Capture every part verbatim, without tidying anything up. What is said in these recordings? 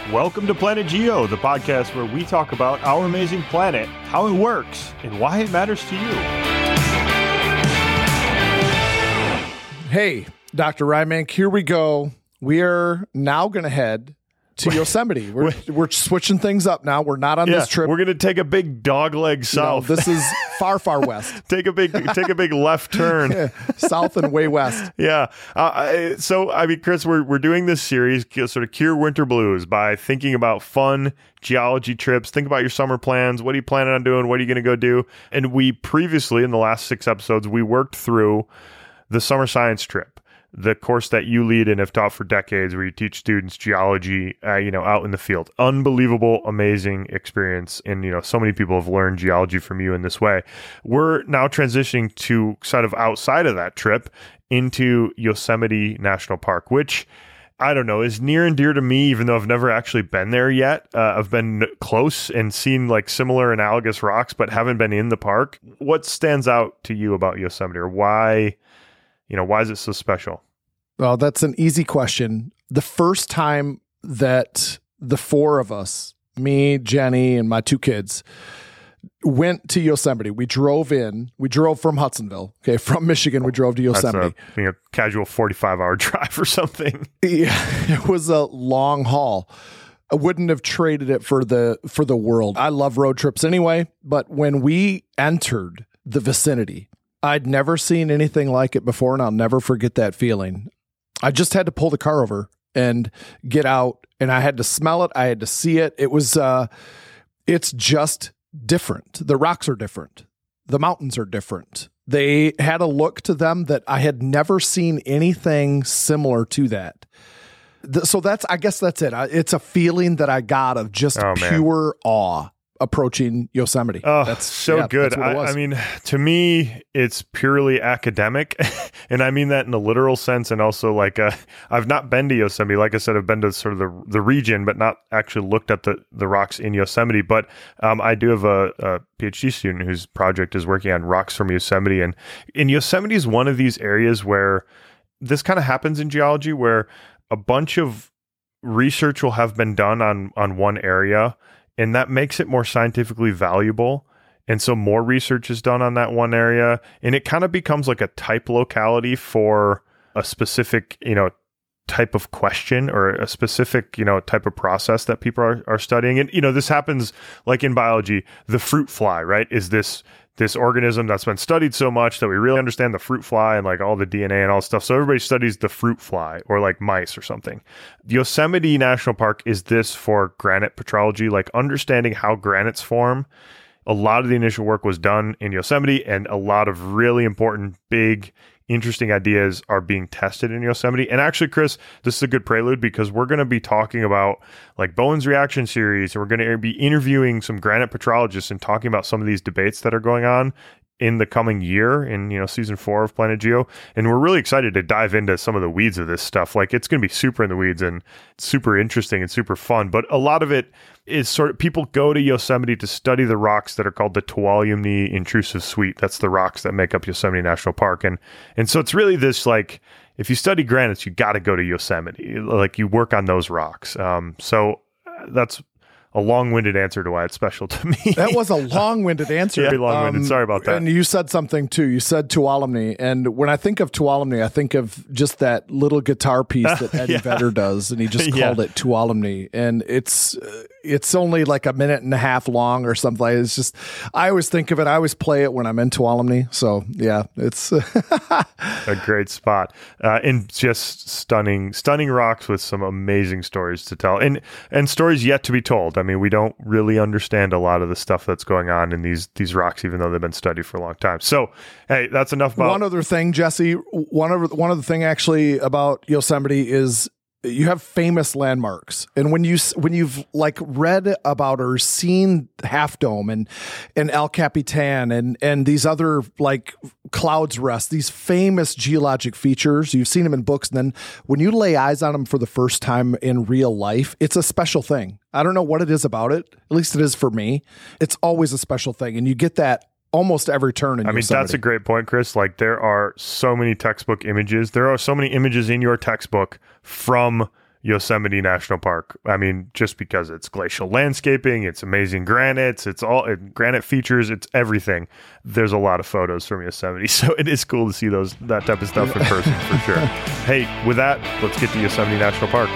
Welcome to Planet Geo, the podcast where we talk about our amazing planet, how it works, and why it matters to you. Hey, Doctor Rymank, here we go. We are now going to head to Yosemite. We're we're switching things up now. We're not on Yeah, this trip. we're going to take a big dog leg south. No, this is far, far west. take a big take a big left turn. South and way west. Yeah. Uh, I- so, I mean, Chris, we're we're doing this series, sort of Cure Winter Blues, by thinking about fun geology trips. Think about your summer plans. What are you planning on doing? What are you going to go do? And we previously, in the last six episodes, we worked through the summer science trip, the course that you lead and have taught for decades, where you teach students geology, uh, you know, out in the field. Unbelievable, amazing experience. And, you know, so many people have learned geology from you in this way. We're now transitioning to sort of outside of that trip into Yosemite National Park, which, I don't know, is near and dear to me, even though I've never actually been there yet. Uh, I've been close and seen like similar analogous rocks, but haven't been in the park. What stands out to you about Yosemite, or why, you know, why is it so special? Well, that's an easy question. The first time that the four of us, me, Jenny, and my two kids, went to Yosemite, we drove in, we drove from Hudsonville, okay, from Michigan, we drove to Yosemite. That's a, you know, casual forty-five hour drive or something. Yeah, it was a long haul. I wouldn't have traded it for the for the world. I love road trips anyway, but when we entered the vicinity, I'd never seen anything like it before, and I'll never forget that feeling. I just had to pull the car over and get out, and I had to smell it. I had to see it. It was, uh, it's just different. The rocks are different. The mountains are different. They had a look to them that I had never seen anything similar to that. Th- So that's, I guess that's it. I, it's a feeling that I got of just Oh, man. pure awe approaching Yosemite. Oh, that's so yeah, good. that's what it I, was. I mean, to me, it's purely academic. And I mean that in a literal sense. And also, like, uh, I've not been to Yosemite. Like I said, I've been to sort of the, the region, but not actually looked at the, the rocks in Yosemite. But um, I do have a, a PhD student whose project is working on rocks from Yosemite. And in Yosemite is one of these areas where this kind of happens in geology, where a bunch of research will have been done on on one area, and that makes it more scientifically valuable. And so more research is done on that one area, and it kind of becomes like a type locality for a specific, you know, type of question or a specific, you know, type of process that people are, are studying. And, you know, this happens like in biology, the fruit fly, right? Is this this organism that's been studied so much that we really understand the fruit fly and like all the D N A and all stuff. So everybody studies the fruit fly, or like mice or something. Yosemite National Park is this for granite petrology, like understanding how granites form. A lot of the initial work was done in Yosemite, and a lot of really important, big, interesting ideas are being tested in Yosemite. And actually, Chris, this is a good prelude, because we're going to be talking about like Bowen's reaction series, and we're going to be interviewing some granite petrologists and talking about some of these debates that are going on in the coming year in, you know, season four of Planet Geo. And we're really excited to dive into some of the weeds of this stuff. Like, it's going to be super in the weeds and super interesting and super fun. But a lot of it is sort of, people go to Yosemite to study the rocks that are called the Tuolumne Intrusive Suite. That's the rocks that make up Yosemite National Park. And, and so it's really this, like, if you study granites, you got to go to Yosemite. Like, you work on those rocks. Um, so that's a long-winded answer to why it's special to me. That was a long-winded answer. Yeah, long-winded. Sorry about that. And you said something too. You said Tuolumne, and when I think of Tuolumne, I think of just that little guitar piece that Eddie Yeah. Vedder does, and he just Yeah. called it Tuolumne, and it's uh, it's only like a minute and a half long or something. It's just, I always think of it. I always play it when I'm in Tuolumne. So yeah, it's a great spot, uh, and just stunning, stunning rocks with some amazing stories to tell, and and stories yet to be told. I mean, we don't really understand a lot of the stuff that's going on in these these rocks, even though they've been studied for a long time. So, hey, that's enough about one other thing, Jesse. One of one other thing actually about Yosemite is you have famous landmarks, and when you when you've like read about or seen Half Dome and and El Capitan and and these other like Clouds Rest, these famous geologic features, you've seen them in books, and then when you lay eyes on them for the first time in real life, it's a special thing. I don't know what it is about it. At least it is for me. It's always a special thing, and you get that almost every turn in I mean, Yosemite. that's a great point, Chris. Like, there are so many textbook images. There are so many images in your textbook from Yosemite National Park. I mean, just because it's glacial landscaping, it's amazing granites, it's all it, granite features, it's everything. There's a lot of photos from Yosemite, so it is cool to see those that type of stuff in person for sure. Hey, with that, let's get to Yosemite National Park.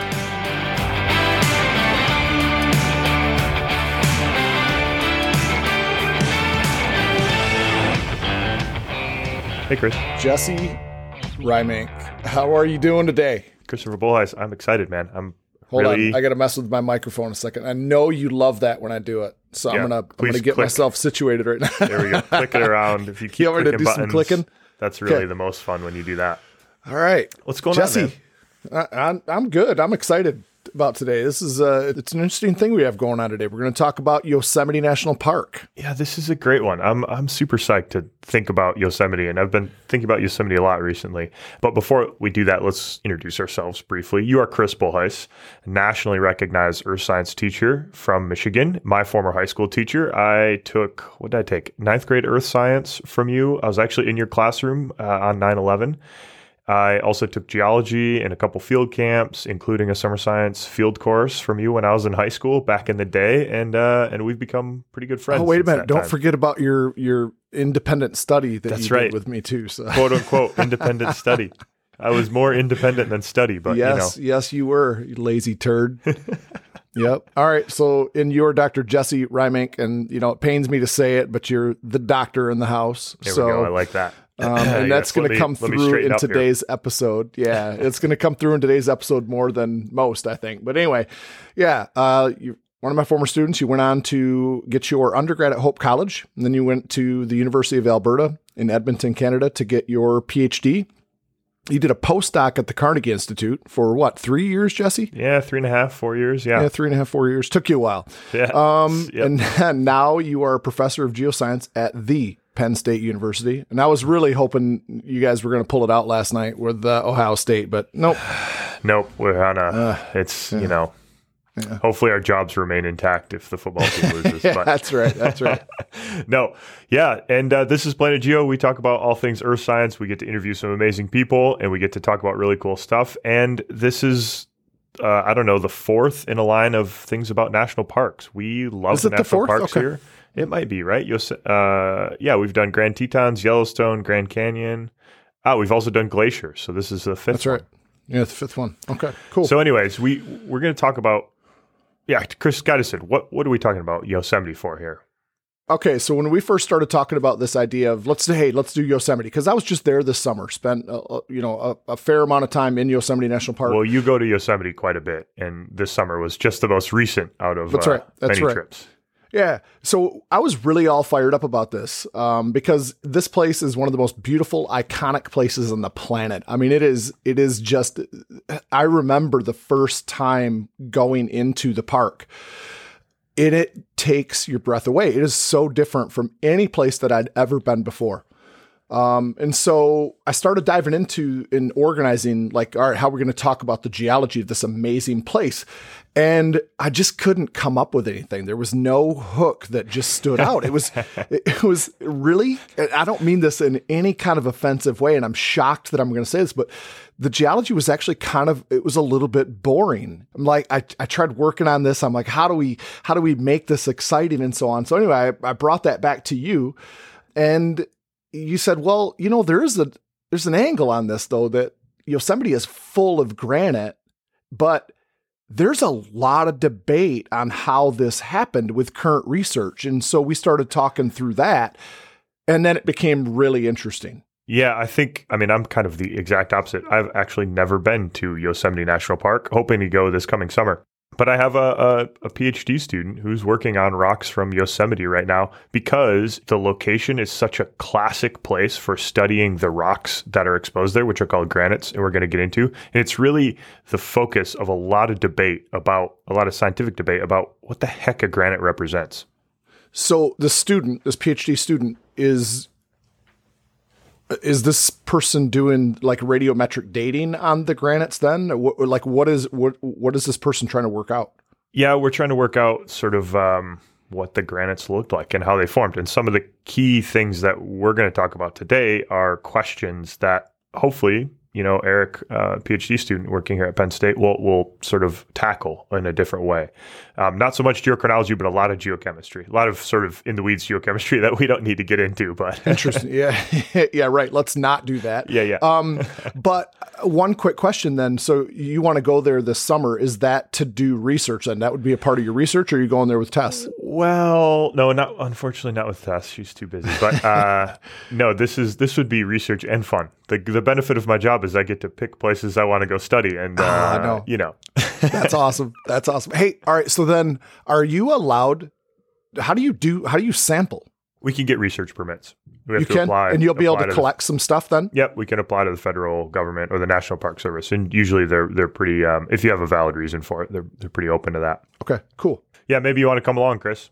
Hey, Chris. Jesse Rymank, how are you doing today? Christopher Bullheis, I'm excited, man. I'm Hold really... on, I got to mess with my microphone a second. I know you love that when I do it, so yeah, I'm gonna I'm gonna get click. myself situated right now. There we go. Click it around. If you keep you clicking to do buttons, some clicking? That's really okay. the most fun when you do that. All right, what's going Jesse, on, man? I, I'm I'm good. I'm excited about today. This is uh it's an interesting thing we have going on today. We're going to talk about Yosemite National Park. Yeah, this is a great one. I'm I'm super psyched to think about Yosemite, and I've been thinking about Yosemite a lot recently. But before we do that, let's introduce ourselves briefly. You are Chris Bullheis, a nationally recognized earth science teacher from Michigan, my former high school teacher. I took, what did I take? Ninth grade earth science from you. I was actually in your classroom uh, on nine eleven. I also took geology and a couple field camps, including a summer science field course from you when I was in high school back in the day, and uh, and we've become pretty good friends. Oh, wait a minute! Don't time. forget about your your independent study that That's you right. did with me too. So. Quote unquote independent study. I was more independent than study, but yes, you know. yes, you were, you lazy turd. Yep. All right. So, in your Doctor Jesse Rymank, and you know, it pains me to say it, but you're the doctor in the house. There so we go. I like that. Um, and yeah, that's going to come through in today's here. episode. Yeah, it's going to come through in today's episode more than most, I think. But anyway, yeah, uh, you, one of my former students, you went on to get your undergrad at Hope College, and then you went to the University of Alberta in Edmonton, Canada, to get your PhD. You did a postdoc at the Carnegie Institute for what, three years, Jesse? Yeah, three and a half, four years. Yeah, yeah three and a half, four years. Took you a while. Yeah. Um, yep. And now you are a professor of geoscience at the Penn State University. And I was really hoping you guys were going to pull it out last night with uh, Ohio State, but nope. Nope. We're on a, Uh, it's, yeah. you know, Yeah. hopefully our jobs remain intact if the football team loses. Yeah, but. that's right. That's right. No. Yeah. And uh, this is Planet Geo. We talk about all things earth science. We get to interview some amazing people, and we get to talk about really cool stuff. And this is, uh, I don't know, the fourth in a line of things about national parks. We love Is the it the national fourth? parks Okay. here. It might be, right? Yos- uh, yeah, we've done Grand Tetons, Yellowstone, Grand Canyon. Ah, we've also done Glacier. So this is the fifth That's right. one. Yeah, the fifth one. Okay, cool. So anyways, we, we're going to talk about, yeah, Chris Skydeson, what, what are we talking about Yosemite for here? Okay, so when we first started talking about this idea of let's hey let's do Yosemite, because I was just there this summer, spent uh, you know a, a fair amount of time in Yosemite National Park. Well, you go to Yosemite quite a bit, and this summer was just the most recent out of That's uh, right. That's many right. trips. Yeah, so I was really all fired up about this um, because this place is one of the most beautiful, iconic places on the planet. I mean, it is. It is just. I remember the first time going into the park. It, it takes your breath away. It is so different from any place that I'd ever been before. Um, and so I started diving into and organizing, like, all right, how we're going to talk about the geology of this amazing place. And I just couldn't come up with anything. There was no hook that just stood out. It was, it was really, I don't mean this in any kind of offensive way, and I'm shocked that I'm going to say this, but the geology was actually kind of, it was a little bit boring. I'm like, I, I tried working on this. I'm like, how do we, how do we make this exciting and so on? So anyway, I, I brought that back to you, and you said, well, you know, there is a, there's an angle on this though, that Yosemite is full of granite, but there's a lot of debate on how this happened with current research. And so we started talking through that, and then it became really interesting. Yeah, I think, I mean, I'm kind of the exact opposite. I've actually never been to Yosemite National Park, hoping to go this coming summer. But I have a, a, a PhD student who's working on rocks from Yosemite right now because the location is such a classic place for studying the rocks that are exposed there, which are called granites, and we're going to get into. And it's really the focus of a lot of debate about, a lot of scientific debate about what the heck a granite represents. So the student, this PhD student, is... Is this person doing like radiometric dating on the granites then? What, like what is what what is this person trying to work out? Yeah, we're trying to work out sort of um, what the granites looked like and how they formed. And some of the key things that we're going to talk about today are questions that hopefully you know, Eric, uh, PhD student working here at Penn State, will will sort of tackle in a different way. Um, not so much geochronology, but a lot of geochemistry, a lot of sort of in the weeds geochemistry that we don't need to get into. But interesting, yeah, yeah, right. Let's not do that. Yeah, yeah. um, but one quick question then. So you want to go there this summer? Is that to do research? Then that would be a part of your research, or are you going there with Tess? Well, no, not unfortunately not with Tess. She's too busy. But uh, no, this is this would be research and fun. The the benefit of my job is I get to pick places I want to go study, and uh, uh, no. you know, that's awesome. That's awesome. Hey, all right. So then, are you allowed? How do you do? How do you sample? We can get research permits. We have you to can, apply, and you'll be able to to collect the, some stuff then. Yep, we can apply to the federal government or the National Park Service, and usually they're they're pretty. Um, if you have a valid reason for it, they're they're pretty open to that. Okay, cool. Yeah, maybe you want to come along, Chris.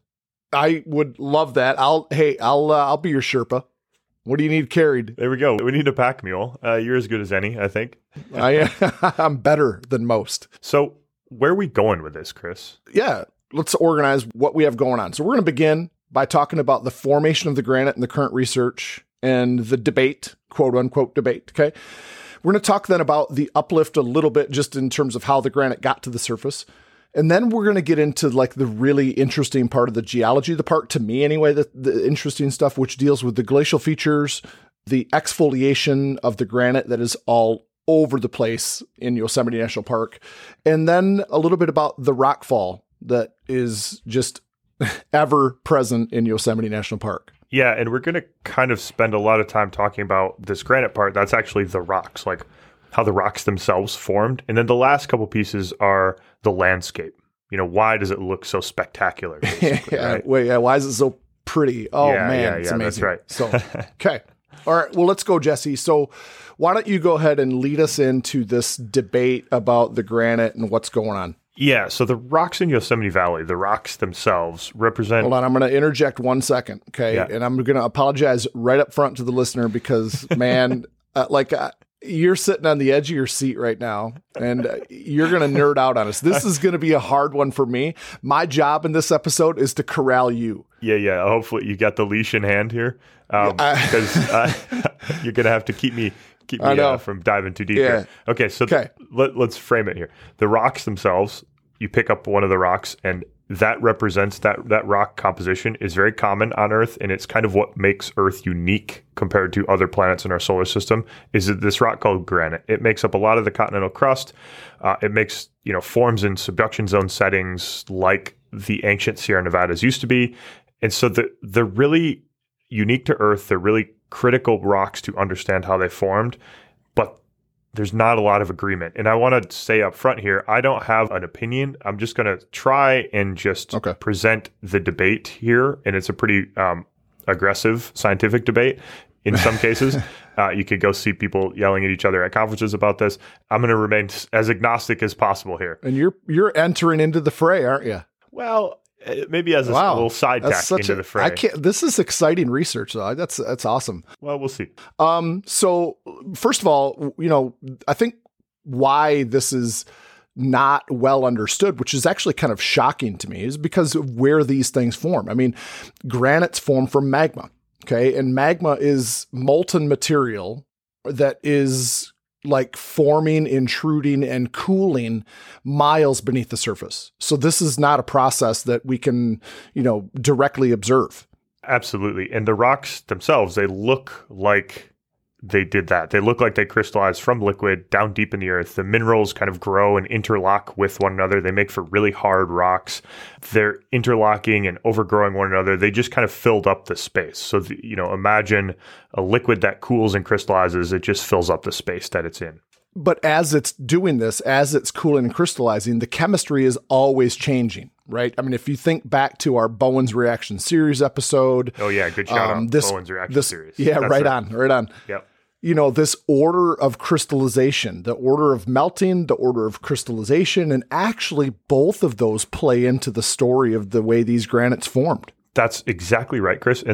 I would love that. I'll hey, I'll uh, I'll be your Sherpa. What do you need carried? There we go. We need a pack mule. Uh, you're as good as any, I think. I I'm better than most. So where are we going with this, Chris? Yeah, let's organize what we have going on. So we're going to begin by talking about the formation of the granite and the current research and the debate, quote unquote debate. Okay. We're going to talk then about the uplift a little bit, just in terms of how the granite got to the surface. And then we're going to get into like the really interesting part of the geology, the part to me anyway, the, the interesting stuff, which deals with the glacial features, the exfoliation of the granite that is all over the place in Yosemite National Park. And then a little bit about the rockfall that is just ever present in Yosemite National Park. Yeah, and we're going to kind of spend a lot of time talking about this granite part. That's actually the rocks, like how the rocks themselves formed. And then the last couple pieces are the landscape. You know, why does it look so spectacular? yeah, right? Wait, yeah, why is it so pretty? Oh, yeah, man, yeah, it's yeah, amazing. That's right. So, okay. All right, well, let's go, Jesse. So why don't you go ahead and lead us into this debate about the granite and what's going on? Yeah, so the rocks in Yosemite Valley, the rocks themselves represent... Hold on, I'm going to interject one second, okay? Yeah. And I'm going to apologize right up front to the listener because, man, uh, like... Uh, you're sitting on the edge of your seat right now, and uh, you're going to nerd out on us. This is going to be a hard one for me. My job in this episode is to corral you. Yeah, yeah. Hopefully you got the leash in hand here, um, because uh, you're going to have to keep me keep me uh, from diving too deep. Yeah. Here. Okay, so okay. Th- let, let's frame it here. The rocks themselves, you pick up one of the rocks, and that represents that that rock composition is very common on Earth, and it's kind of what makes Earth unique compared to other planets in our solar system. Is that this rock called granite? It makes up a lot of the continental crust. Uh, it makes you know forms in subduction zone settings like the ancient Sierra Nevadas used to be, and so the they're really unique to Earth. They're really critical rocks to understand how they formed, but there's not a lot of agreement. And I want to say up front here, I don't have an opinion. I'm just going to try and just okay. present the debate here. And it's a pretty um, aggressive scientific debate in some cases. Uh, you could go see people yelling at each other at conferences about this. I'm going to remain as agnostic as possible here. And you're you're entering into the fray, aren't you? Well, maybe as a wow. little side tack into a, the fray. I can't, this is exciting research, though. That's that's awesome. Well, we'll see. Um, so first of all, you know, I think why this is not well understood, which is actually kind of shocking to me, is because of where these things form. I mean, granites form from magma, okay? And magma is molten material that is like forming, intruding, and cooling miles beneath the surface. So this is not a process that we can, you know, directly observe. Absolutely. And the rocks themselves, they look like they did that. They look like they crystallized from liquid down deep in the earth. The minerals kind of grow and interlock with one another. They make for really hard rocks. They're interlocking and overgrowing one another. They just kind of filled up the space. So, the, you know, imagine a liquid that cools and crystallizes. It just fills up the space that it's in. But as it's doing this, as it's cooling and crystallizing, the chemistry is always changing, right? I mean, if you think back to our Bowen's Reaction Series episode. Oh, yeah. Good shout um, out. This, Bowen's Reaction this, Series. Yeah, That's right, right on, right on. Yep. You know, this order of crystallization, the order of melting, the order of crystallization, and actually both of those play into the story of the way these granites formed. That's exactly right, Chris. And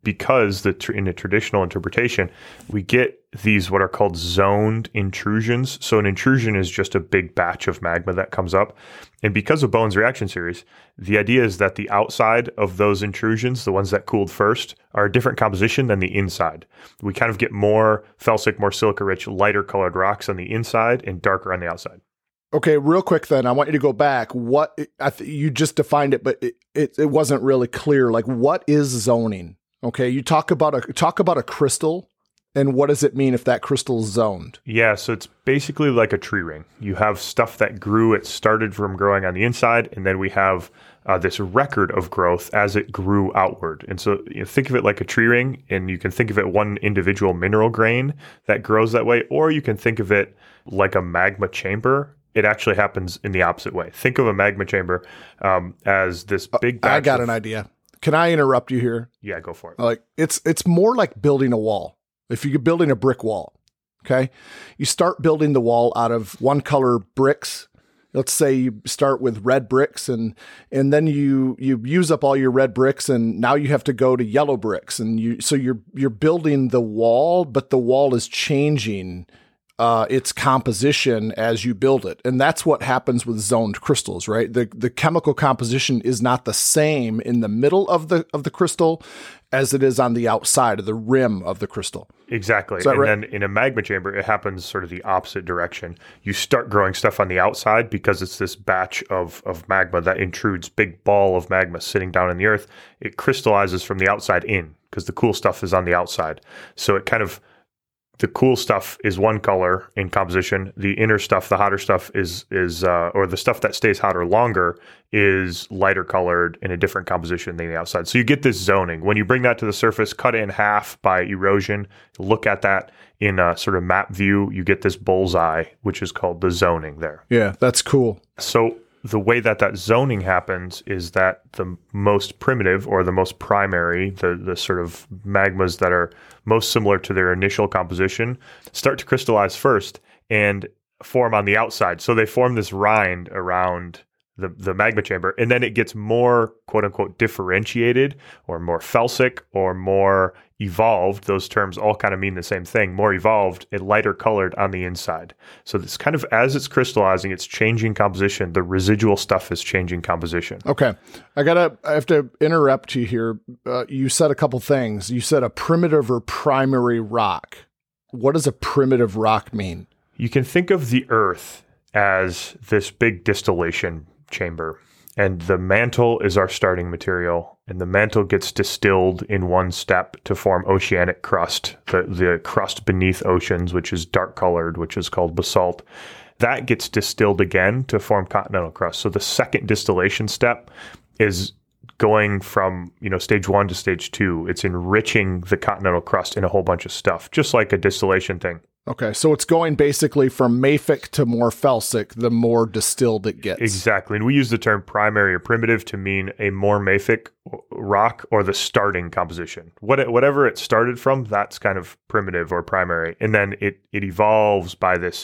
because the tr- in a traditional interpretation, we get these what are called zoned intrusions. So an intrusion is just a big batch of magma that comes up. And because of Bowen's reaction series, the idea is that the outside of those intrusions, the ones that cooled first, are a different composition than the inside. We kind of get more felsic, more silica-rich, lighter colored rocks on the inside and darker on the outside. Okay, real quick then, I want you to go back. What I th- you just defined it, but it, it, it wasn't really clear. Like, what is zoning? Okay, you talk about a talk about a crystal, and what does it mean if that crystal is zoned? Yeah, so it's basically like a tree ring. You have stuff that grew, it started from growing on the inside, and then we have uh, this record of growth as it grew outward. And so you know, think of it like a tree ring, and you can think of it one individual mineral grain that grows that way, or you can think of it like a magma chamber. It actually happens in the opposite way. Think of a magma chamber um, as this big batch I got of, an idea. Can I interrupt you here? Yeah, go for it. Like it's it's more like building a wall. If you're building a brick wall, okay, you start building the wall out of one color bricks. Let's say you start with red bricks, and and then you you use up all your red bricks, and now you have to go to yellow bricks, and you so you're you're building the wall, but the wall is changing Uh, its composition as you build it. And that's what happens with zoned crystals, right? The the chemical composition is not the same in the middle of the of the crystal as it is on the outside of the rim of the crystal. Exactly. And right? Then in a magma chamber, it happens sort of the opposite direction. You start growing stuff on the outside because it's this batch of, of magma that intrudes, big ball of magma sitting down in the earth. It crystallizes from the outside in because the cool stuff is on the outside. So it kind of the cool stuff is one color in composition. The inner stuff, the hotter stuff is, is uh, or the stuff that stays hotter longer is lighter colored in a different composition than the outside. So you get this zoning. When you bring that to the surface, cut it in half by erosion, look at that in a sort of map view, you get this bullseye, which is called the zoning there. Yeah, that's cool. So the way that that zoning happens is that the most primitive or the most primary, the, the sort of magmas that are most similar to their initial composition, start to crystallize first and form on the outside. So they form this rind around the, the magma chamber, and then it gets more quote unquote differentiated or more felsic or more evolved. Those terms all kind of mean the same thing. More evolved and lighter colored on the inside. So it's kind of, as it's crystallizing, it's changing composition. The residual stuff is changing composition. Okay. I gotta, I have to interrupt you here. Uh, you said a couple things. You said a primitive or primary rock. What does a primitive rock mean? You can think of the earth as this big distillation chamber, and the mantle is our starting material, and the mantle gets distilled in one step to form oceanic crust, the, the crust beneath oceans, which is dark colored, which is called basalt. That gets distilled again to form continental crust. So the second distillation step is going from, you know, stage one to stage two. It's enriching the continental crust in a whole bunch of stuff, just like a distillation thing. Okay, so it's going basically from mafic to more felsic, the more distilled it gets. Exactly. And we use the term primary or primitive to mean a more mafic rock or the starting composition. What, whatever it started from, that's kind of primitive or primary. And then it, it evolves by this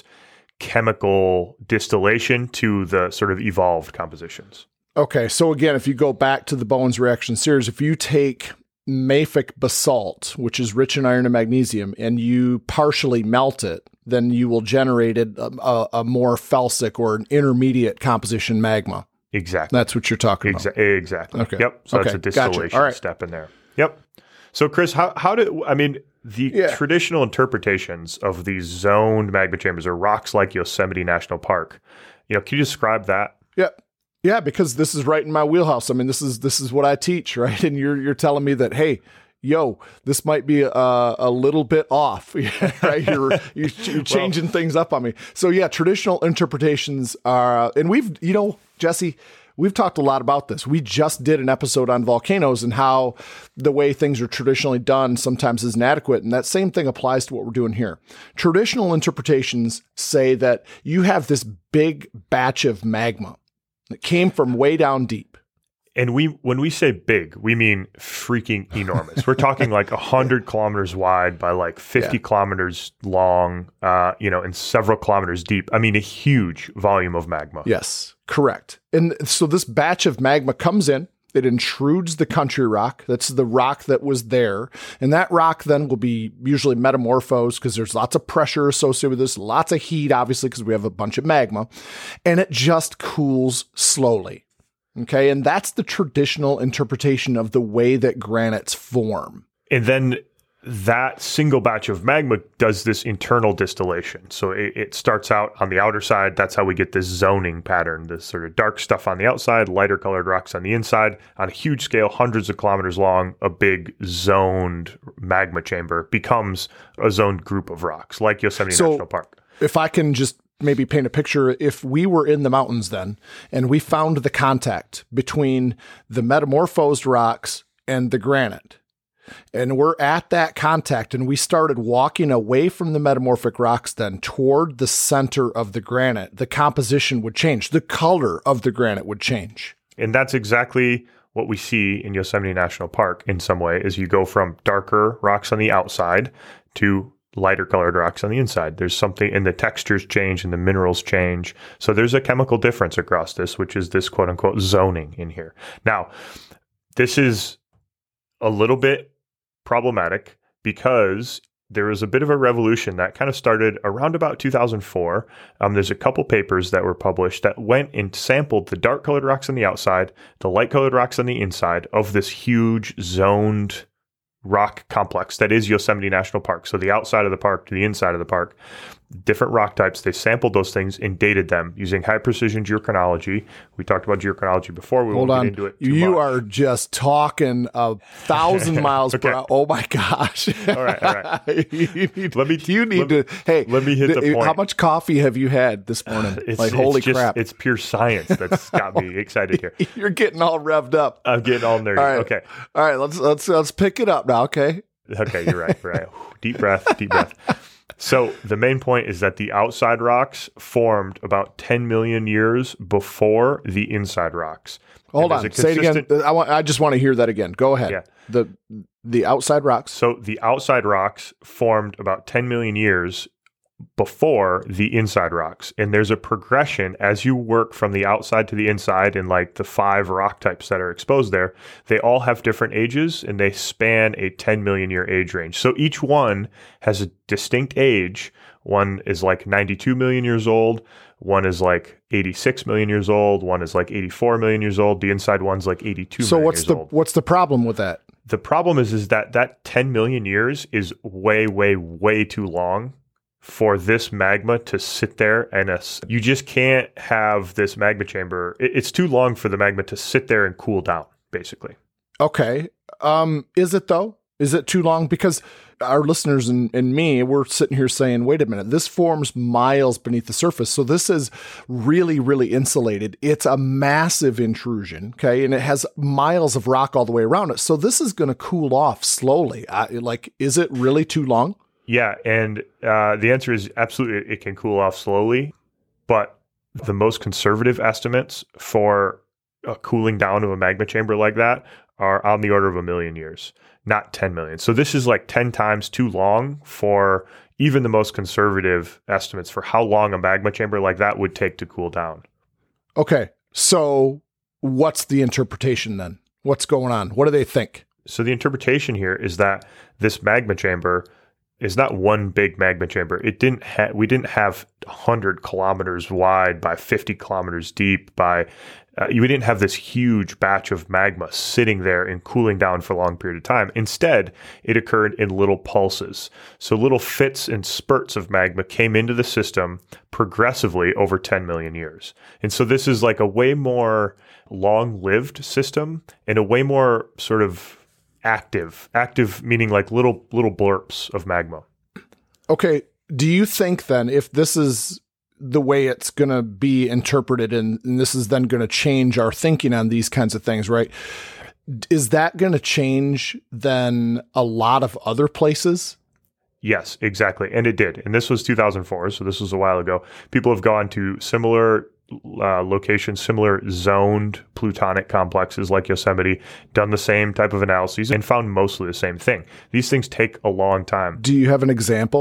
chemical distillation to the sort of evolved compositions. Okay, so again, if you go back to the Bowen's reaction series, if you take mafic basalt, which is rich in iron and magnesium, and you partially melt it, then you will generate a, a, a more felsic or an intermediate composition magma. Exactly. That's what you're talking about. Exa- exactly. Okay. Yep. So okay. that's a distillation Gotcha. All right. step in there. Yep. So Chris, how, how do, I mean, the yeah. traditional interpretations of these zoned magma chambers or rocks like Yosemite National Park, you know, can you describe that? Yeah. Yeah, because this is right in my wheelhouse. I mean, this is this is what I teach, right? And you're you're telling me that, hey, yo, this might be a, a little bit off, right? You're you're, you're changing well, things up on me. So yeah, traditional interpretations are, and we've, you know, Jesse, we've talked a lot about this. We just did an episode on volcanoes and how the way things are traditionally done sometimes is inadequate. And that same thing applies to what we're doing here. Traditional interpretations say that you have this big batch of magma that came from way down deep. And we, when we say big, we mean freaking enormous. We're talking like a hundred kilometers wide by like fifty yeah. kilometers long, uh, you know, and several kilometers deep. I mean, a huge volume of magma. Yes, correct. And so this batch of magma comes in, It intrudes the country rock. That's the rock that was there. And that rock then will be usually metamorphosed because there's lots of pressure associated with this, lots of heat, obviously, because we have a bunch of magma. And it just cools slowly. Okay. And that's the traditional interpretation of the way that granites form. And then that single batch of magma does this internal distillation. So it, it starts out on the outer side. That's how we get this zoning pattern, this sort of dark stuff on the outside, lighter colored rocks on the inside. On a huge scale, hundreds of kilometers long, a big zoned magma chamber becomes a zoned group of rocks, like Yosemite So, National Park. If I can just maybe paint a picture, if we were in the mountains then, and we found the contact between the metamorphosed rocks and the granite, and we're at that contact and we started walking away from the metamorphic rocks then toward the center of the granite, the composition would change. The color of the granite would change. And that's exactly what we see in Yosemite National Park in some way, is you go from darker rocks on the outside to lighter colored rocks on the inside. There's something, and the textures change and the minerals change. So there's a chemical difference across this, which is this quote unquote zoning in here. Now, this is a little bit problematic because there was a bit of a revolution that kind of started around about two thousand four. Um, there's a couple papers that were published that went and sampled the dark colored rocks on the outside, the light colored rocks on the inside of this huge zoned rock complex that is Yosemite National Park. So the outside of the park to the inside of the park, different rock types. They sampled those things and dated them using high precision geochronology. We talked about geochronology before. We Hold won't on. get into it too You much. are just talking a thousand miles Okay. per hour. Oh my gosh. All right, all right. you need, Let me- you need let- to, hey, let me hit the th- point. How much coffee have you had this morning? It's, like, it's holy just, crap. It's pure science that's got me excited here. You're getting all revved up. I'm getting all nerdy. All right. Okay. All right. Let's, let's, let's pick it up now. Okay. Okay, you're right. You're right. Deep breath, deep breath. So the main point is that the outside rocks formed about ten million years before the inside rocks. Hold And on. there's a Say it again. consistent- I want, I just want to hear that again. Go ahead. Yeah. The, the outside rocks. So the outside rocks formed about ten million years before the inside rocks. And there's a progression as you work from the outside to the inside, and like the five rock types that are exposed there, they all have different ages and they span a ten million year age range. So each one has a distinct age. One is like ninety-two million years old. One is like eighty-six million years old. One is like eighty-four million years old. The inside one's like eighty-two So million what's years the, old. what's the problem with that? The problem is, is that that ten million years is way, way, way too long for this magma to sit there. And a, you just can't have this magma chamber. It, it's too long for the magma to sit there and cool down, basically. Okay. Um, is it though? Is it too long? Because our listeners and, and me, we're sitting here saying, wait a minute, this forms miles beneath the surface. So this is really, really insulated. It's a massive intrusion. Okay. And it has miles of rock all the way around it. So this is going to cool off slowly. I, like, is it really too long? Yeah. And uh, the answer is absolutely, it can cool off slowly. But the most conservative estimates for a cooling down of a magma chamber like that are on the order of a million years, not ten million. So this is like ten times too long for even the most conservative estimates for how long a magma chamber like that would take to cool down. Okay. So what's the interpretation then? What's going on? What do they think? So the interpretation here is that this magma chamber is not one big magma chamber. It didn't ha- we didn't have one hundred kilometers wide by fifty kilometers deep by uh, we didn't have this huge batch of magma sitting there and cooling down for a long period of time. Instead, it occurred in little pulses. So little fits and spurts of magma came into the system progressively over ten million years. And so this is like a way more long-lived system and a way more sort of active, active meaning like little little blurps of magma. Okay. Do you think then, if this is the way it's going to be interpreted and, and this is then going to change our thinking on these kinds of things, right? Is that going to change then a lot of other places? Yes, exactly. And it did. And this was two thousand four, so this was a while ago. People have gone to similar uh, locations, similar zoned plutonic complexes like Yosemite, done the same type of analyses, and found mostly the same thing. These things take a long time. Do you have an example?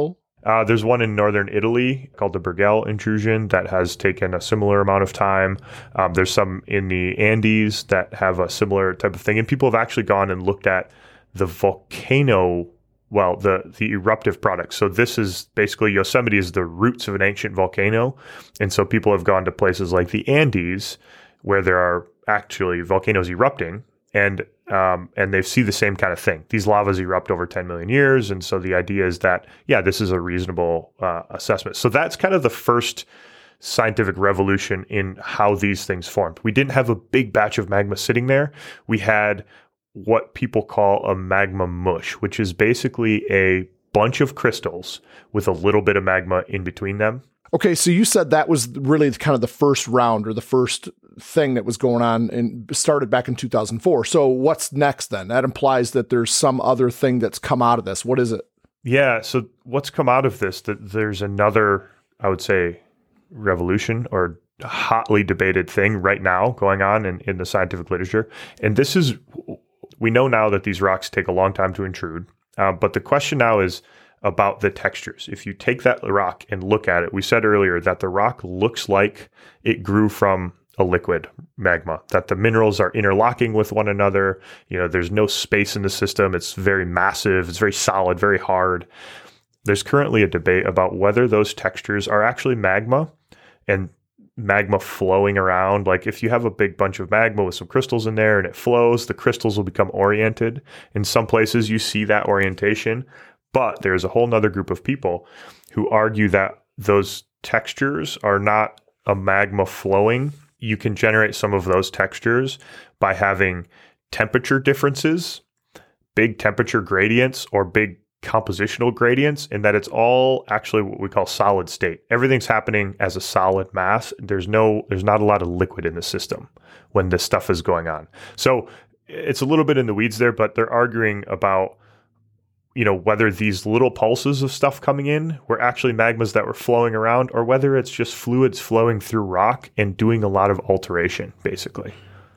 Uh, there's one in northern Italy called the Bergell intrusion that has taken a similar amount of time. Um, there's some in the Andes that have a similar type of thing. And people have actually gone and looked at the volcano, well, the, the eruptive products. So this is basically Yosemite is the roots of an ancient volcano. And so people have gone to places like the Andes where there are actually volcanoes erupting, and um, and they see the same kind of thing. These lavas erupt over ten million years. And so the idea is that, yeah, this is a reasonable uh, assessment. So that's kind of the first scientific revolution in how these things formed. We didn't have a big batch of magma sitting there. We had what people call a magma mush, which is basically a bunch of crystals with a little bit of magma in between them. Okay, so you said that was really kind of the first round or the first thing that was going on and started back in two thousand four. So what's next then? That implies that there's some other thing that's come out of this. What is it? Yeah, so what's come out of this, that there's another, I would say, revolution or hotly debated thing right now going on in, in the scientific literature. And this is, we know now that these rocks take a long time to intrude. Uh, but the question now is about the textures. If you take that rock and look at it, we said earlier that the rock looks like it grew from a liquid magma, that the minerals are interlocking with one another. You know, there's no space in the system. It's very massive. It's very solid, very hard. There's currently a debate about whether those textures are actually magma and magma flowing around. Like if you have a big bunch of magma with some crystals in there and it flows, the crystals will become oriented. In some places you see that orientation, but there's a whole nother group of people who argue that those textures are not a magma flowing. You can generate some of those textures by having temperature differences, big temperature gradients, or big compositional gradients, and that it's all actually what we call solid state. Everything's happening as a solid mass. There's no, there's not a lot of liquid in the system when this stuff is going on. So it's a little bit in the weeds there, but they're arguing about, you know, whether these little pulses of stuff coming in were actually magmas that were flowing around, or whether it's just fluids flowing through rock and doing a lot of alteration, basically.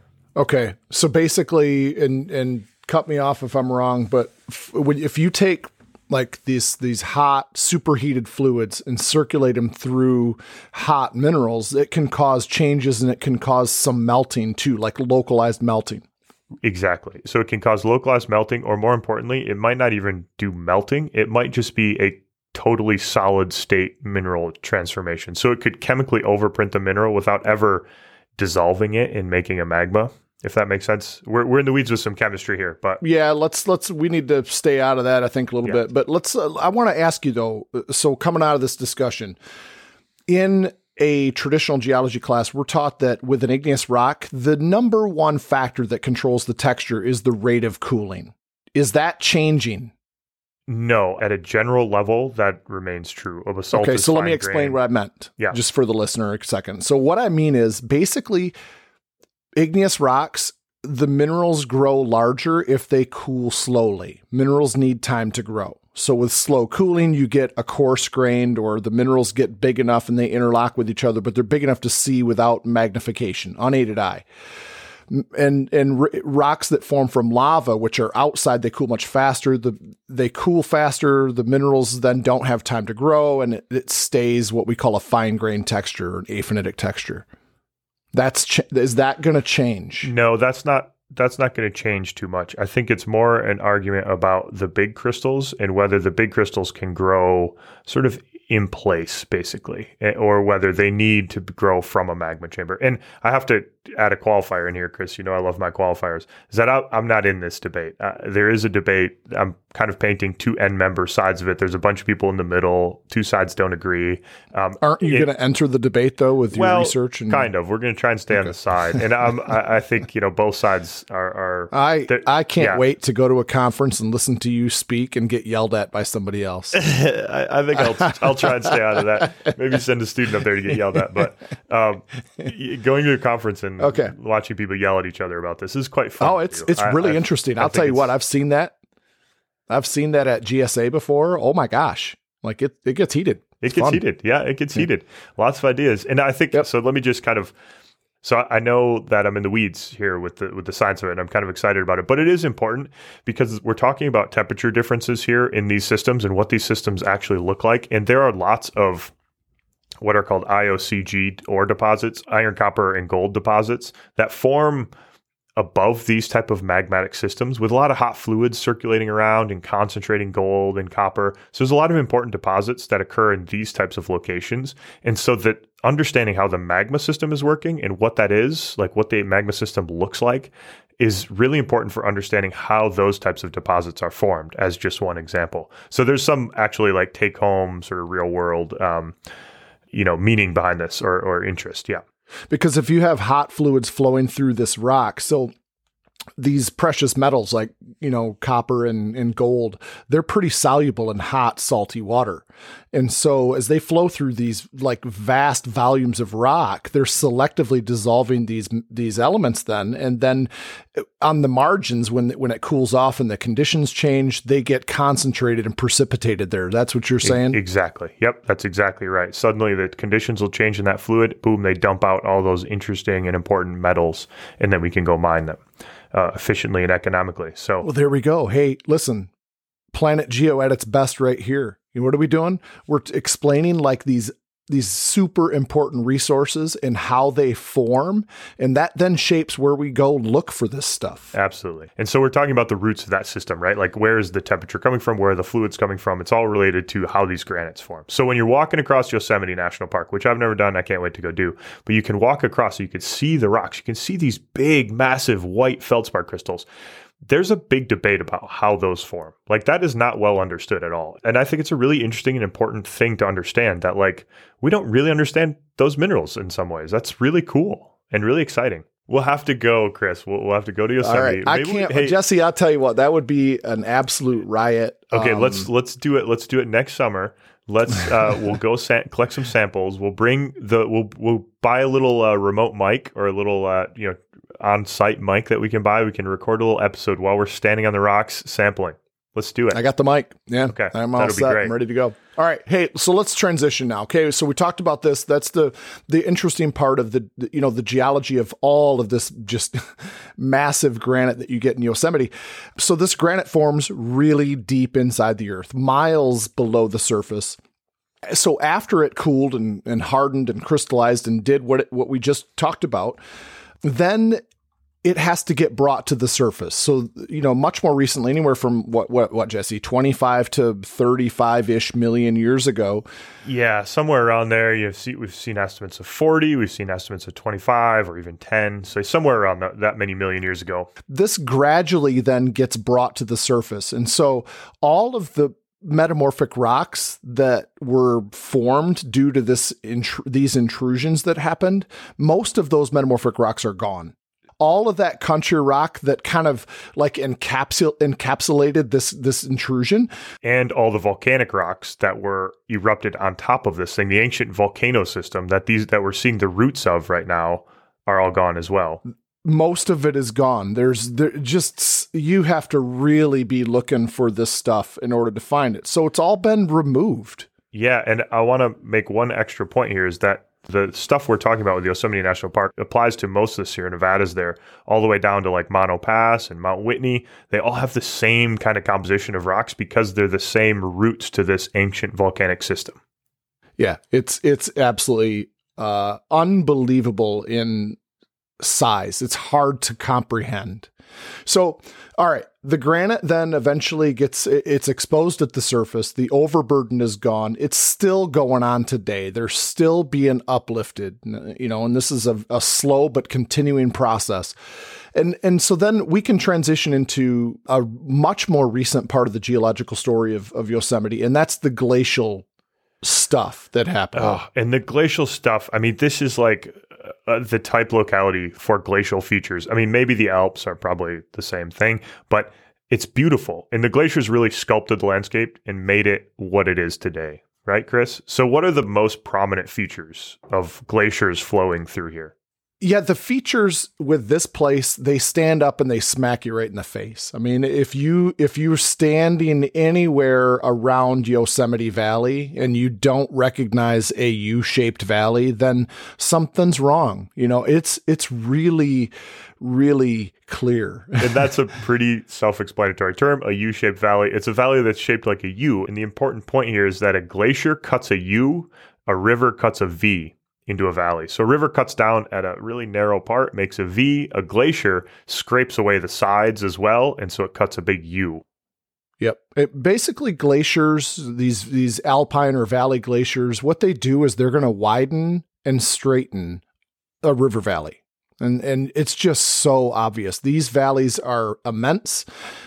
Okay. So basically, and, and cut me off if I'm wrong, but f- if you take like these, these hot superheated fluids and circulate them through hot minerals, it can cause changes and it can cause some melting too, like localized melting. Exactly. So it can cause localized melting, or more importantly, it might not even do melting. It might just be a totally solid state mineral transformation. So it could chemically overprint the mineral without ever dissolving it and making a magma, if that makes sense. We're we're in the weeds with some chemistry here, but yeah, let's let's we need to stay out of that, I think, a little yeah. bit. But let's. Uh, I want to ask you though. So coming out of this discussion, in a traditional geology class, we're taught that with an igneous rock, the number one factor that controls the texture is the rate of cooling. Is that changing? No, at a general level, that remains true. A basalt okay, is so let me fine explain grain. what I meant, yeah. just for the listener a second. So what I mean is basically igneous rocks, the minerals grow larger if they cool slowly. Minerals need time to grow. So with slow cooling, you get a coarse grained, or the minerals get big enough and they interlock with each other, but they're big enough to see without magnification, unaided eye. And and r- rocks that form from lava, which are outside, they cool much faster. The they cool faster. The minerals then don't have time to grow, and it, it stays what we call a fine grained texture, or an aphanitic texture. That's ch- is that going to change? No, that's not. That's not going to change too much. I think it's more an argument about the big crystals and whether the big crystals can grow sort of in place, basically, or whether they need to grow from a magma chamber. And I have to add a qualifier in here, Chris. You know I love my qualifiers. Is that I'm not in this debate. Uh, there is a debate. I'm kind of painting two end-member sides of it. There's a bunch of people in the middle. Two sides don't agree. Um, Aren't you going to enter the debate, though, with your well, research? And... kind of. We're going to try and stay okay. on the side. And I'm, I, I think, you know, both sides are... are I, I can't yeah. wait to go to a conference and listen to you speak and get yelled at by somebody else. I, I think I'll, I'll try and stay out of that. Maybe send a student up there to get yelled at. But um, going to a conference and okay. watching people yell at each other about this is quite fun. Oh, it's it's I, really I, interesting. I I'll tell you what, I've seen that. I've seen that at G S A before. Oh my gosh. Like it, it gets heated. It it's gets fun. heated. Yeah, it gets yeah. heated. Lots of ideas. And I think, yep. so let me just kind of So I know that I'm in the weeds here with the with the science of it, and I'm kind of excited about it. But it is important because we're talking about temperature differences here in these systems and what these systems actually look like. And there are lots of what are called I O C G ore deposits, iron, copper, and gold deposits that form above these type of magmatic systems with a lot of hot fluids circulating around and concentrating gold and copper. So there's a lot of important deposits that occur in these types of locations. And so that understanding how the magma system is working and what that is, like what the magma system looks like, is really important for understanding how those types of deposits are formed, as just one example. So there's some actually like take home sort of real world, um, you know, meaning behind this or, or interest. Yeah. Because if you have hot fluids flowing through this rock, so these precious metals like, you know, copper and, and gold, they're pretty soluble in hot, salty water. And so as they flow through these like vast volumes of rock, they're selectively dissolving these these elements then. And then on the margins, when when it cools off and the conditions change, they get concentrated and precipitated there. That's what you're saying? Exactly. Yep, that's exactly right. Suddenly the conditions will change in that fluid. Boom, they dump out all those interesting and important metals, and then we can go mine them uh, efficiently and economically. So, well, there we go. Hey, listen, Planet Geo at its best right here. You know, what are we doing? We're t- explaining like these these super important resources and how they form, and that then shapes where we go look for this stuff. Absolutely. And so we're talking about the roots of that system, right? Like where is the temperature coming from, where are the fluids coming from? It's all related to how these granites form. So when you're walking across Yosemite National Park, which I've never done, I can't wait to go do, but you can walk across, so you can see the rocks. You can see these big, massive white feldspar crystals. There's a big debate about how those form. Like that is not well understood at all. And I think it's a really interesting and important thing to understand that like we don't really understand those minerals in some ways. That's really cool and really exciting. We'll have to go, Chris. We'll, we'll have to go to Yosemite. All right. I Maybe can't, we, hey, Jesse, I'll tell you what, that would be an absolute riot. Okay, Um, let's let's do it. Let's do it next summer. Let's uh, we'll go sa- collect some samples. We'll bring the we'll we'll buy a little uh, remote mic or a little uh, you know on-site mic that we can buy. We can record a little episode while we're standing on the rocks sampling. Let's do it. I got the mic. Yeah. Okay. I'm all That'll be set. great. I'm ready to go. All right. Hey, so let's transition now. Okay. So we talked about this. That's the the interesting part of the, the you know, the geology of all of this just massive granite that you get in Yosemite. So this granite forms really deep inside the earth, miles below the surface. So after it cooled and, and hardened and crystallized and did what it, what we just talked about, then it has to get brought to the surface. So, you know, much more recently, anywhere from what, what, what, Jesse, twenty-five to thirty-five ish million years ago. Yeah, somewhere around there. You've seen, we've seen estimates of forty, we've seen estimates of twenty-five or even ten. So somewhere around that, that many million years ago. This gradually then gets brought to the surface. And so all of the metamorphic rocks that were formed due to this intr- these intrusions that happened, most of those metamorphic rocks are gone. All of that country rock that kind of like encapsul- encapsulated this this intrusion. And all the volcanic rocks that were erupted on top of this thing, the ancient volcano system that these that we're seeing the roots of right now are all gone as well. Most of it is gone. There's there just, you have to really be looking for this stuff in order to find it. So it's all been removed. Yeah, and I want to make one extra point here is that the stuff we're talking about with Yosemite National Park applies to most of the Sierra Nevadas there, all the way down to like Mono Pass and Mount Whitney. They all have the same kind of composition of rocks because they're the same roots to this ancient volcanic system. Yeah, it's it's absolutely uh, unbelievable in size. It's hard to comprehend. So, all right, the granite then eventually gets, it's exposed at the surface. The overburden is gone. It's still going on today. They're still being uplifted, you know, and this is a, a slow but continuing process. And and so then we can transition into a much more recent part of the geological story of, of Yosemite, and that's the glacial stuff that happened. Oh, and the glacial stuff, I mean, this is like uh, the type locality for glacial features. I mean, maybe the Alps are probably the same thing, but it's beautiful. And the glaciers really sculpted the landscape and made it what it is today. Right, Chris? So what are the most prominent features of glaciers flowing through here? Yeah, the features with this place, they stand up and they smack you right in the face. I mean, if you if you're standing anywhere around Yosemite Valley and you don't recognize a U-shaped valley, then something's wrong. You know, it's it's really, really clear. And that's a pretty self-explanatory term, a U-shaped valley. It's a valley that's shaped like a U. And the important point here is that a glacier cuts a U, a river cuts a V into a valley. So a river cuts down at a really narrow part, makes a V. A glacier scrapes away the sides as well, and so it cuts a big U. Yep. It, basically, glaciers, these these alpine or valley glaciers, what they do is they're going to widen and straighten a river valley. And and it's just so obvious. These valleys are immense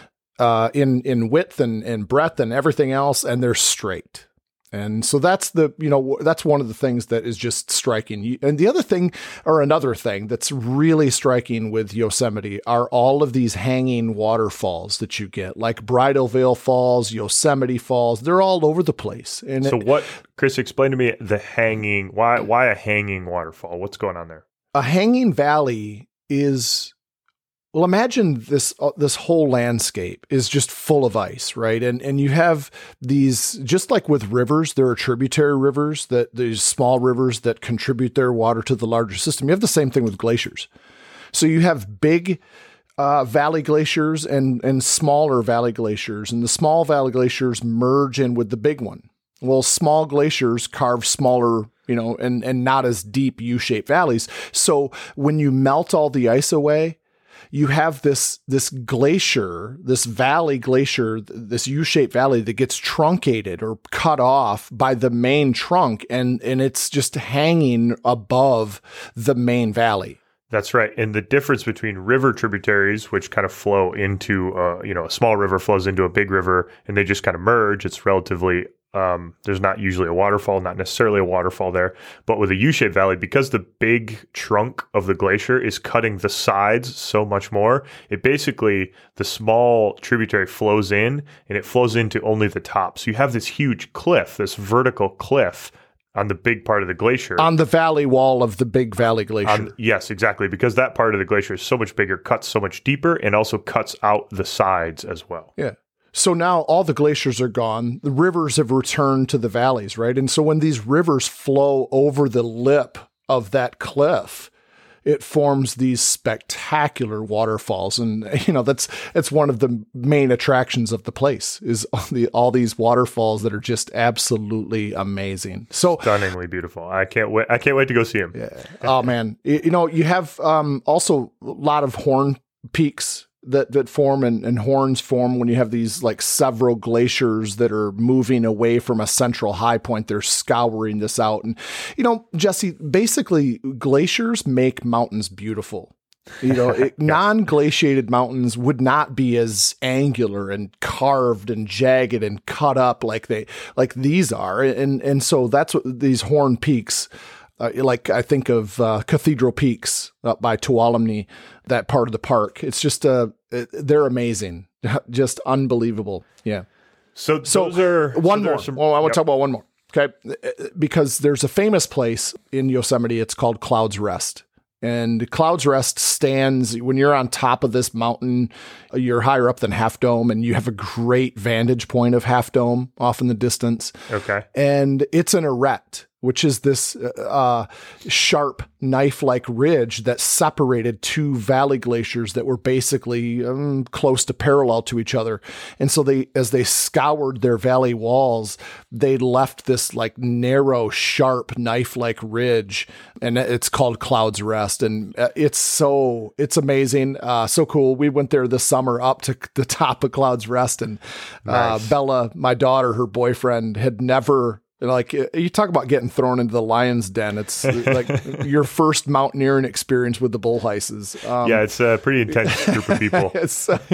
uh, in in width and, and breadth and everything else, and they're straight. And so that's the, you know, that's one of the things that is just striking. And the other thing, or another thing that's really striking with Yosemite are all of these hanging waterfalls that you get, like Bridal Veil Falls, Yosemite Falls. They're all over the place. And so it, what, Chris, explain to me the hanging, why, why a hanging waterfall? What's going on there? A hanging valley is, well, imagine this uh, this whole landscape is just full of ice, right? And and you have these, just like with rivers, there are tributary rivers, that these small rivers that contribute their water to the larger system. You have the same thing with glaciers. So you have big uh, valley glaciers and and smaller valley glaciers, and the small valley glaciers merge in with the big one. Well, small glaciers carve smaller, you know, and and not as deep U-shaped valleys. So when you melt all the ice away, you have this this glacier, this valley glacier, this U-shaped valley that gets truncated or cut off by the main trunk, and, and it's just hanging above the main valley. That's right. And the difference between river tributaries, which kind of flow into, uh, you know, a small river flows into a big river, and they just kind of merge, it's relatively Um, there's not usually a waterfall, not necessarily a waterfall there, but with a U-shaped valley, because the big trunk of the glacier is cutting the sides so much more, it basically, the small tributary flows in and it flows into only the top. So you have this huge cliff, this vertical cliff on the big part of the glacier. On the valley wall of the big valley glacier. On, yes, exactly. Because that part of the glacier is so much bigger, cuts so much deeper, and also cuts out the sides as well. Yeah. So now all the glaciers are gone. The rivers have returned to the valleys, right? And so when these rivers flow over the lip of that cliff, it forms these spectacular waterfalls. And, you know, that's, that's one of the main attractions of the place, is all, the, all these waterfalls that are just absolutely amazing. So stunningly beautiful. I can't wait. I can't wait to go see them. Yeah. Oh man. You know, you have um, also a lot of horn peaks that that form and, and horns form when you have these like several glaciers that are moving away from a central high point. They're scouring this out. And, you know, Jesse, basically glaciers make mountains beautiful. You know, it, yes. Non-glaciated mountains would not be as angular and carved and jagged and cut up like they like these are. And and so that's what these horn peaks, Uh, like I think of uh, Cathedral Peaks up by Tuolumne, that part of the park. It's just, uh, it, they're amazing. Just unbelievable. Yeah. So, so those are one so more. Some, well, I want yep. to talk about one more. Okay. Because there's a famous place in Yosemite. It's called Clouds Rest. And Clouds Rest stands, when you're on top of this mountain, you're higher up than Half Dome, and you have a great vantage point of Half Dome off in the distance. Okay. And it's an arête, which is this uh, sharp knife-like ridge that separated two valley glaciers that were basically um, close to parallel to each other. And so they, as they scoured their valley walls, they left this like narrow, sharp knife-like ridge, and it's called Clouds Rest. And it's so, it's amazing. Uh, so cool. We went there this summer up to the top of Clouds Rest, and uh, nice. Bella, my daughter, her boyfriend, had never, like, you talk about getting thrown into the lion's den. It's like your first mountaineering experience with the Bullheises. Um, yeah, it's a pretty intense group of people. uh,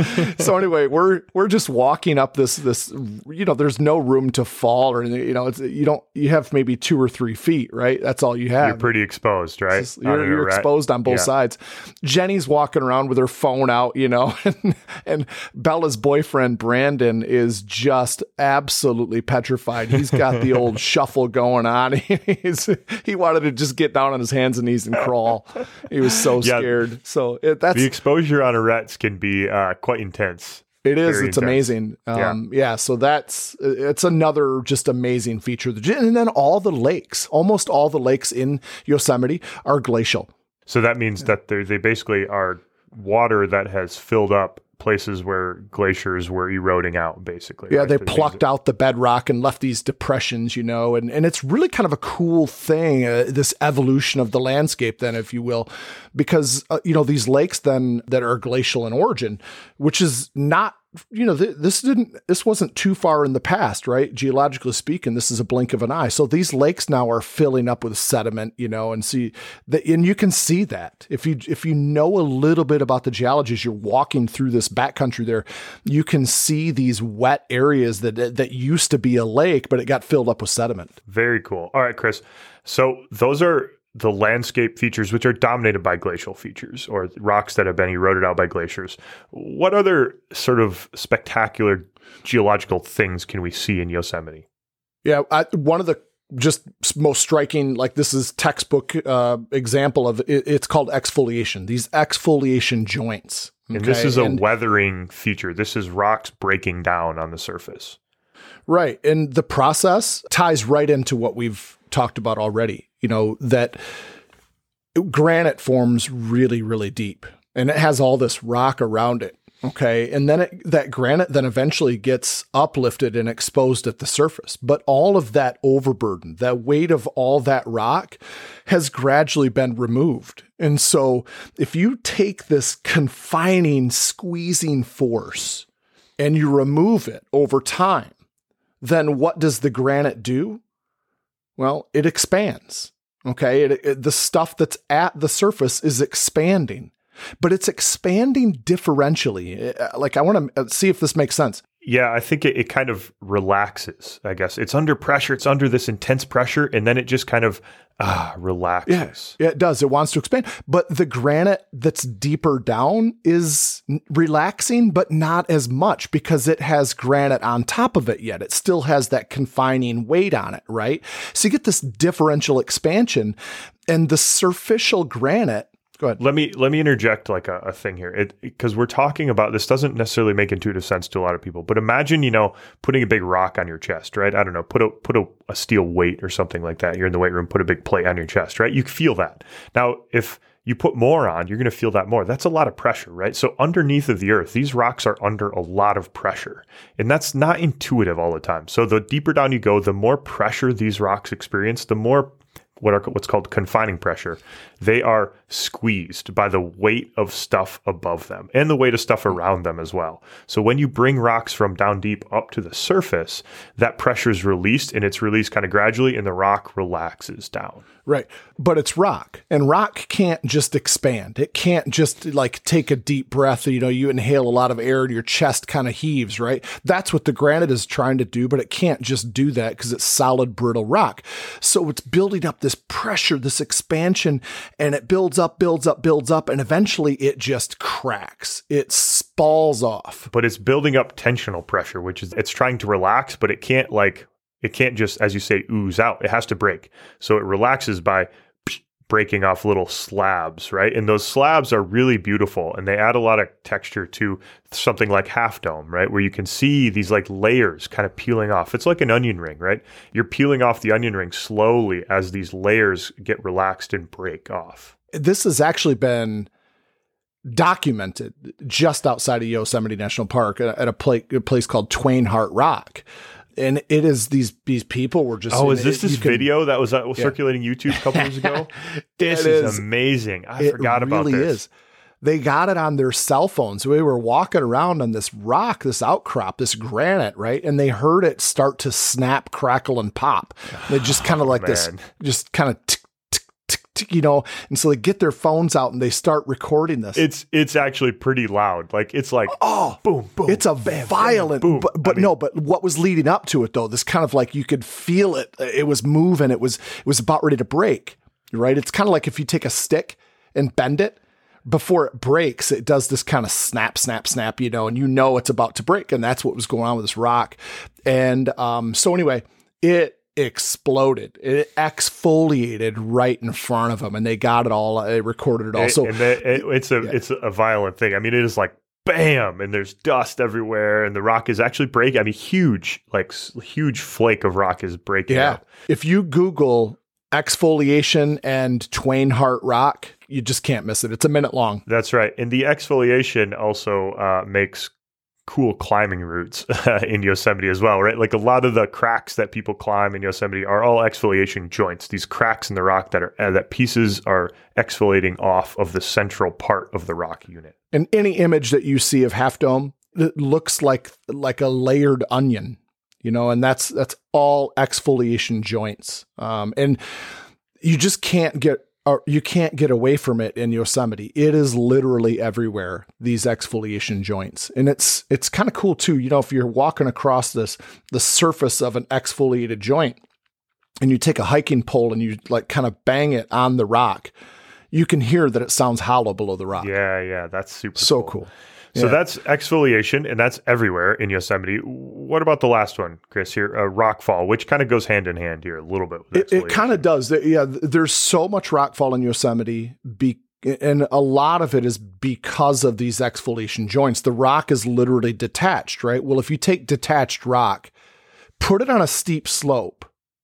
so anyway, we're we're just walking up this this. You know, there's no room to fall or anything. You know, it's you don't you have maybe two or three feet, right? That's all you have. You're pretty exposed, right? Just, you're you're exposed on both yeah. sides. Jenny's walking around with her phone out, you know, and, and Bella's boyfriend Brandon is just absolutely petrified. He's got the old shuffle going on. He's, he wanted to just get down on his hands and knees and crawl. He was so yeah, scared. So it, that's the exposure on Arrett's can be uh, quite intense. It is. Very it's intense. Amazing. Um, yeah. yeah. So that's, it's another just amazing feature. And then all the lakes, almost all the lakes in Yosemite are glacial. So that means that they basically are water that has filled up places where glaciers were eroding out, basically. Yeah, right? they that plucked out the bedrock and left these depressions, you know, and, and it's really kind of a cool thing, uh, this evolution of the landscape then, if you will, because, uh, you know, these lakes then that are glacial in origin, which is not, you know, th- this didn't, this wasn't too far in the past, right? Geologically speaking, this is a blink of an eye. So these lakes now are filling up with sediment, you know, and see that, and you can see that if you, if you know a little bit about the geology, as you're walking through this backcountry there, you can see these wet areas that, that used to be a lake, but it got filled up with sediment. Very cool. All right, Chris. So those are the landscape features, which are dominated by glacial features or rocks that have been eroded out by glaciers. What other sort of spectacular geological things can we see in Yosemite? Yeah, I, one of the just most striking, like this is textbook uh, example of it, it's called exfoliation. These exfoliation joints. Okay? And this is a and, weathering feature. This is rocks breaking down on the surface. Right. And the process ties right into what we've talked about already. You know, that granite forms really, really deep and it has all this rock around it. Okay. And then it, that granite then eventually gets uplifted and exposed at the surface. But all of that overburden, that weight of all that rock has gradually been removed. And so if you take this confining, squeezing force and you remove it over time, then what does the granite do? Well, it expands, okay? It, it, the stuff that's at the surface is expanding, but it's expanding differentially. Like, I want to see if this makes sense. Yeah, I think it, it kind of relaxes, I guess. It's under pressure. It's under this intense pressure, and then it just kind of ah, relaxes. Yeah, yeah, it does. It wants to expand. But the granite that's deeper down is relaxing, but not as much because it has granite on top of it yet. It still has that confining weight on it, right? So you get this differential expansion, and the superficial granite. Go ahead. Let me let me interject like a, a thing here, because we're talking about this doesn't necessarily make intuitive sense to a lot of people. But imagine, you know, putting a big rock on your chest, right? I don't know, put a put a, a steel weight or something like that. You're in the weight room, put a big plate on your chest, right? You feel that. Now, if you put more on, you're going to feel that more. That's a lot of pressure, right? So underneath of the earth, these rocks are under a lot of pressure, and that's not intuitive all the time. So the deeper down you go, the more pressure these rocks experience, the more what are what's called confining pressure. They are squeezed by the weight of stuff above them and the weight of stuff around them as well. So when you bring rocks from down deep up to the surface, that pressure is released, and it's released kind of gradually, and the rock relaxes down. Right. But it's rock, and rock can't just expand. It can't just like take a deep breath. You know, you inhale a lot of air and your chest kind of heaves, right? That's what the granite is trying to do, but it can't just do that because it's solid, brittle rock. So it's building up this pressure, this expansion, and it builds up, builds up, builds up, and eventually it just cracks. It spalls off. But it's building up tensional pressure, which is it's trying to relax, but it can't like It can't just, as you say, ooze out. It has to break. So it relaxes by breaking off little slabs, right? And those slabs are really beautiful, and they add a lot of texture to something like Half Dome, right? Where you can see these like layers kind of peeling off. It's like an onion ring, right? You're peeling off the onion ring slowly as these layers get relaxed and break off. This has actually been documented just outside of Yosemite National Park at a, pla- a place called Twain Harte Rock. And it is these these people were just. Oh, is this it, this can, video that was, uh, was yeah. circulating YouTube a couple years ago? This is, is amazing. I it forgot about really this. Is. They got it on their cell phones. We were walking around on this rock, this outcrop, this granite, right? And they heard it start to snap, crackle, and pop. They just kind of like man. this, just kind of. You know, and so they get their phones out and they start recording this. It's it's actually pretty loud. Like it's like oh, boom, boom. It's a bam, violent, bam, boom. but, but I mean, no, but what was leading up to it though? This kind of like you could feel it. It was moving. It was it was about ready to break. Right? It's kind of like if you take a stick and bend it before it breaks. It does this kind of snap, snap, snap. You know, and you know it's about to break, and that's what was going on with this rock. And um, so anyway, it. exploded. It exfoliated right in front of them, and they got it all. They recorded it all. So and they, it, it's a yeah. it's a violent thing. I mean, it is like bam, and there's dust everywhere, and the rock is actually breaking. I mean, huge, like huge flake of rock is breaking. Yeah. Up. If you Google exfoliation and Twain Harte rock, you just can't miss it. It's a minute long. That's right. And the exfoliation also uh, makes cool climbing routes uh, in Yosemite as well, right? Like a lot of the cracks that people climb in Yosemite are all exfoliation joints, these cracks in the rock that are uh, that pieces are exfoliating off of the central part of the rock unit. And any image that you see of Half Dome, it looks like like a layered onion, you know, and that's that's all exfoliation joints. Um, and you just can't get or you can't get away from it in Yosemite. It is literally everywhere, these exfoliation joints. And it's it's kind of cool too. You know, if you're walking across this the surface of an exfoliated joint and you take a hiking pole and you like kind of bang it on the rock, you can hear that it sounds hollow below the rock. Yeah, yeah, that's super so cool. cool. So yeah. that's exfoliation, and that's everywhere in Yosemite. What about the last one, Chris, here, uh, rockfall, which kind of goes hand in hand here a little bit with It, it kind of does. Yeah, there's so much rockfall in Yosemite, be, and a lot of it is because of these exfoliation joints. The rock is literally detached, right? Well, if you take detached rock, put it on a steep slope,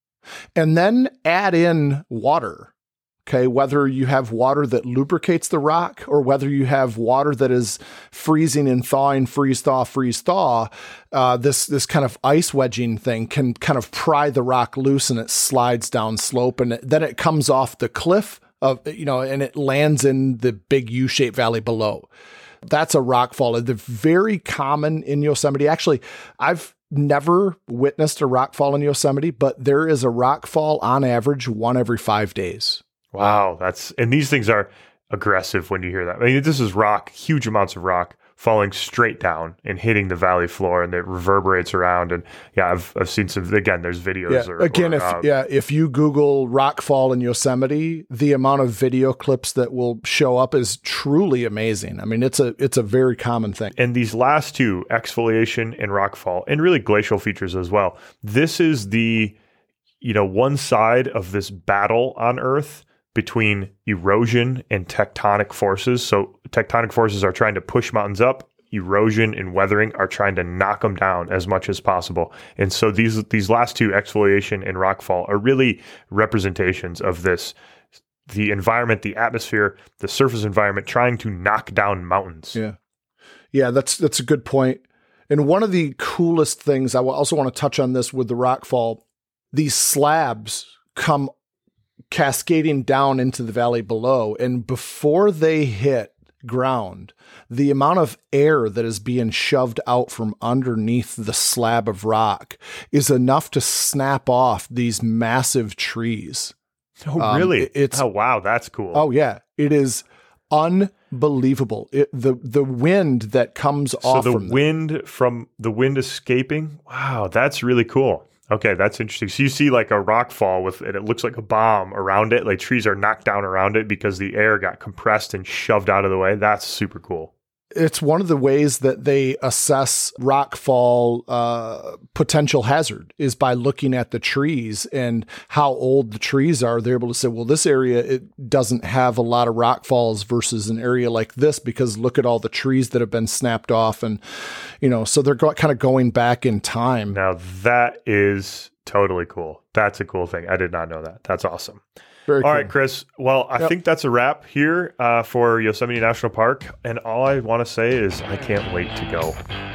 and then add in water, okay, whether you have water that lubricates the rock or whether you have water that is freezing and thawing, freeze, thaw, freeze, thaw, uh, this this kind of ice wedging thing can kind of pry the rock loose and it slides down slope, and it, then it comes off the cliff of, you know, and it lands in the big U-shaped valley below. That's a rock fall. They're very common in Yosemite. Actually, I've never witnessed a rock fall in Yosemite, but there is a rock fall on average one every five days. Wow, that's and these things are aggressive when you hear that. I mean, this is rock, huge amounts of rock falling straight down and hitting the valley floor, and it reverberates around. And yeah, I've I've seen some. Again, there's videos. Yeah. Or, again, or, if uh, yeah, if you Google rock fall in Yosemite, the amount of video clips that will show up is truly amazing. I mean, it's a it's a very common thing. And these last two, exfoliation and rockfall, and really glacial features as well. This is the you know one side of this battle on Earth between erosion and tectonic forces. So tectonic forces are trying to push mountains up. Erosion and weathering are trying to knock them down as much as possible. And so these these last two, exfoliation and rockfall, are really representations of this, the environment, the atmosphere, the surface environment trying to knock down mountains. Yeah. Yeah, that's that's a good point. And one of the coolest things, I also want to touch on this with the rockfall, these slabs come cascading down into the valley below. And before they hit ground, the amount of air that is being shoved out from underneath the slab of rock is enough to snap off these massive trees. Oh, really? Um, it's oh, wow. That's cool. Oh, yeah. It is unbelievable. It, the the wind that comes so off the from wind them. from the wind escaping. Wow, that's really cool. Okay, that's interesting. So you see like a rock fall with, and it looks like a bomb around it. Like trees are knocked down around it because the air got compressed and shoved out of the way. That's super cool. It's one of the ways that they assess rock fall uh, potential hazard is by looking at the trees and how old the trees are. They're able to say, well, this area, it doesn't have a lot of rock falls versus an area like this because look at all the trees that have been snapped off. And, you know, so they're go- kind of going back in time. Now that is totally cool. That's a cool thing. I did not know that. That's awesome. Very all cool. right, Chris. Well, I yep. think that's a wrap here uh, for Yosemite National Park. And all I want to say is I can't wait to go.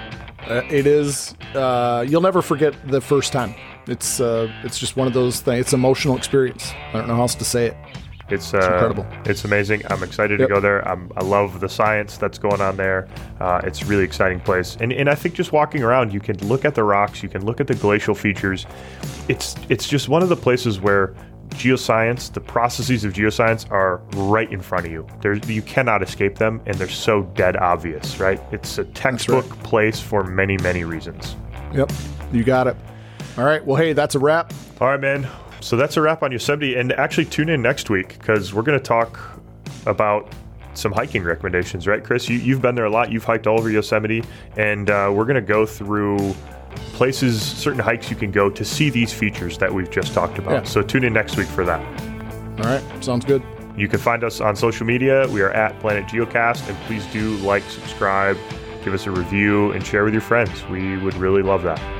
Uh, it is, uh, you'll never forget the first time. It's uh, it's just one of those things. It's an emotional experience. I don't know how else to say it. It's, uh, it's incredible. It's amazing. I'm excited yep. to go there. I'm, I love the science that's going on there. Uh, it's a really exciting place. And and I think just walking around, you can look at the rocks, you can look at the glacial features. It's it's just one of the places where geoscience, the processes of geoscience are right in front of you. There's, you cannot escape them, and they're so dead obvious, right? It's a textbook right. place for many, many reasons. Yep, you got it. All right, well, hey, that's a wrap. All right, man. So that's a wrap on Yosemite, and actually tune in next week because we're going to talk about some hiking recommendations, right, Chris? You, you've been there a lot. You've hiked all over Yosemite, and uh, we're going to go through places, certain hikes you can go to see these features that we've just talked about. Yeah. So tune in next week for that. All right. Sounds good. You can find us on social media. We are at Planet Geocast, and please do like, subscribe, give us a review, and share with your friends. We would really love that.